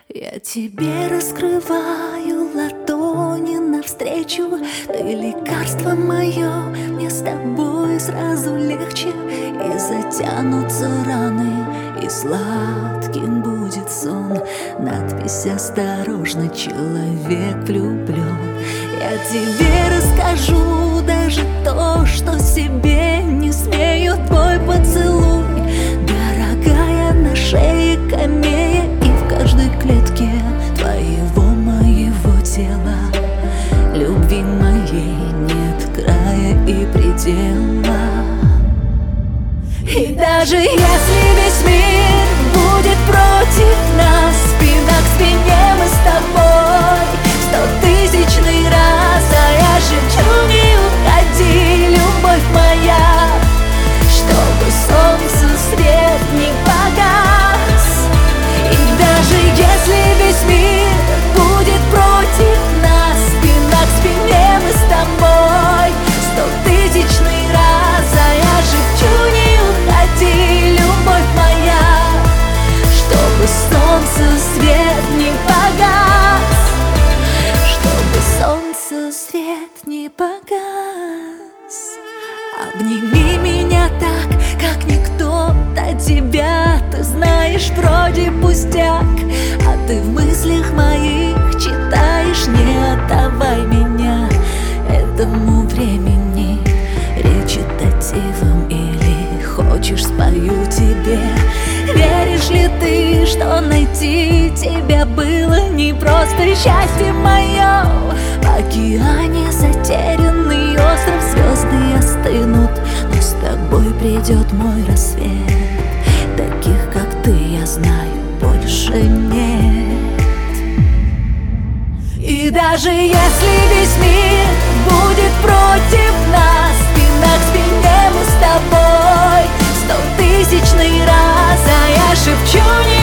Я тебе раскрываю ладони навстречу. Ты лекарство мое, мне с тобой сразу легче. И затянутся раны, и сладким будет сон. Надпись «Осторожно, человек влюблен». Я тебе расскажу даже то, что себе не смею. Твой поцелуй, дорогая, на шее камея, и в каждой клетке моего тела. Любви моей нет края и предела. И даже если весь мир будет против нас, спина к спине мы с тобой 100-тысячный раз. А я шепчу: не уходи, любовь моя, чтобы солнцу свет не погас. И даже если весь мир будет против нас, спина к спине мы с тобой 100-тысячный раз. А я шепчу: не уходи, любовь моя, чтобы солнцу свет не погас, чтобы солнцу свет не погас. Обними меня так, как никто до тебя. Ты знаешь, вроде пустяк, а ты в мыслях моих читаешь: не отдавай меня этому времени. Речитативом или хочешь, спою тебе. Веришь ли ты, что найти тебя было не просто? Счастье мое в океане затерянный остров, звезды остынут, но с тобой придет мой рассвет. Таких, как ты, я знаю, больше нет. И даже если весь мир будет против нас, спина к спине мы с тобой 100-тысячный раз. А я шепчу: не